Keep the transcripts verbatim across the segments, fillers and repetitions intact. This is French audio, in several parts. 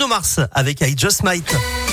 Bruno Mars avec I Just Might.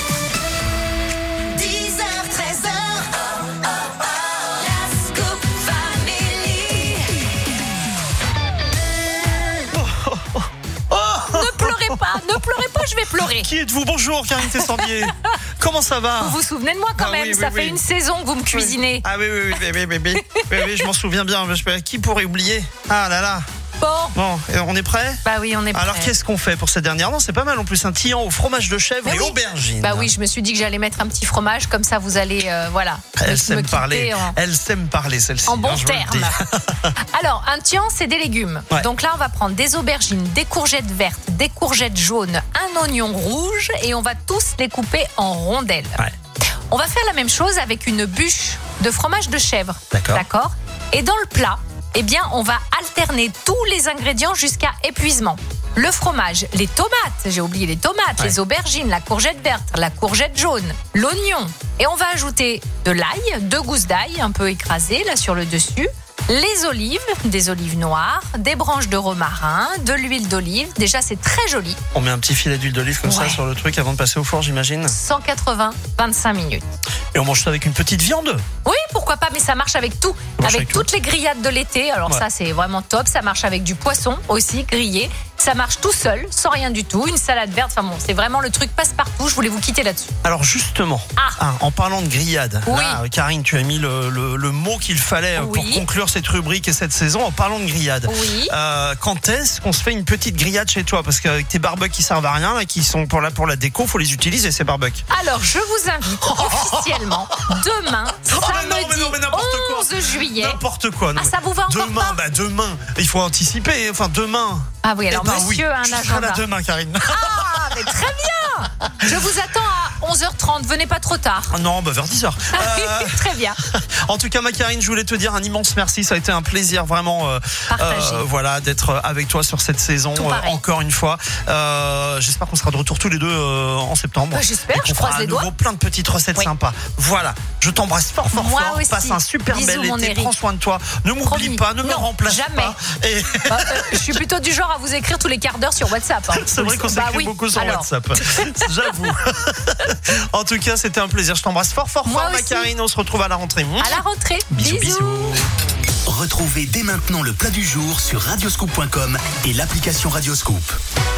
Ne pleurez pas, je vais pleurer. Qui êtes-vous? Bonjour, Karine Tessandier. Comment ça va? Vous vous souvenez de moi quand ah, même? oui, Ça oui, fait oui. une saison que vous me cuisinez. Oui. Ah oui, oui, oui, oui, oui, oui, oui, oui, oui, je m'en souviens bien. Qui pourrait oublier? Ah là là. Bon. Bon, on est prêt? Bah oui, on est prêt. Alors qu'est-ce qu'on fait pour cette dernière? Non, c'est pas mal en plus, un tillant au fromage de chèvre Mais et oui. aubergine. Bah oui, je me suis dit que j'allais mettre un petit fromage, comme ça vous allez, euh, voilà. Elle me sait parler, en... elle sait me parler celle-ci. En bon hein, terme. Alors, un tian, c'est des légumes. Ouais. Donc là, on va prendre des aubergines, des courgettes vertes, des courgettes jaunes, un oignon rouge et on va tous les couper en rondelles. Ouais. On va faire la même chose avec une bûche de fromage de chèvre. D'accord. D'accord. Et dans le plat, eh bien, on va alterner tous les ingrédients jusqu'à épuisement. Le fromage, les tomates, j'ai oublié les tomates, Ouais. les aubergines, la courgette verte, la courgette jaune, l'oignon. Et on va ajouter de l'ail, deux gousses d'ail un peu écrasées là sur le dessus, les olives, des olives noires, des branches de romarin, de l'huile d'olive. Déjà, c'est très joli. On met un petit filet d'huile d'olive comme Ouais. ça sur le truc avant de passer au four, j'imagine. cent quatre-vingts, vingt-cinq minutes. Et on mange ça avec une petite viande. Oui, pourquoi pas, mais ça marche avec tout. marche Avec avec toutes les grillades de l'été. Alors Ouais. ça, c'est vraiment top. Ça marche avec du poisson aussi, grillé. Ça marche tout seul, sans rien du tout. Une salade verte, enfin bon, c'est vraiment le truc passe-partout. Je voulais vous quitter là-dessus. Alors justement, Ah. hein, en parlant de grillade, Oui. là, Karine, tu as mis le, le, le mot qu'il fallait euh, pour Oui. conclure cette rubrique et cette saison en parlant de grillade. Oui. Euh, quand est-ce qu'on se fait une petite grillade chez toi? Parce qu'avec tes barbecues qui servent à rien, là, qui sont pour la, pour la déco, faut les utiliser ces barbecues. Alors, je vous invite officiellement demain, Oh, mais non, mais samedi non, mais n'importe quoi. onze juillet. N'importe quoi. non, Ah, mais ça vous va encore Demain, pas bah demain, il faut anticiper. Enfin demain. Ah oui, alors Eh ben monsieur oui, a un je serai agenda. là demain, Karine. Ah, mais très bien. Je vous attends à onze heures trente. Venez pas trop tard. Ah non, bah vers dix heures. Euh, Très bien. En tout cas, ma Karine, je voulais te dire un immense merci. Ça a été un plaisir vraiment, euh, Partagé. euh, voilà, d'être avec toi sur cette saison Tout euh, pareil. encore une fois. Euh, j'espère qu'on sera de retour tous les deux euh, en septembre. Bah, j'espère, Et qu'on je croise fera à les nouveau doigts. plein de petites recettes Oui. sympas. Voilà. Je t'embrasse fort, fort, Moi fort. aussi. Passe un super Bisous, bel mon été. Eric. Prends soin de toi. Ne m'oublie Promis. pas. Ne me Non, remplace jamais. pas. Et Bah, euh, je suis plutôt du genre à vous écrire tous les quarts d'heure sur WhatsApp. hein. c'est vrai qu'on Bah s'écrit oui. beaucoup sur Alors. WhatsApp. J'avoue. En tout cas, c'était un plaisir. Je t'embrasse fort, fort, Moi fort, ma aussi. Karine. On se retrouve à la rentrée. À la rentrée. Bisous, bisous. Retrouvez dès maintenant le plat du jour sur radioscoop point com et l'application Radioscoop.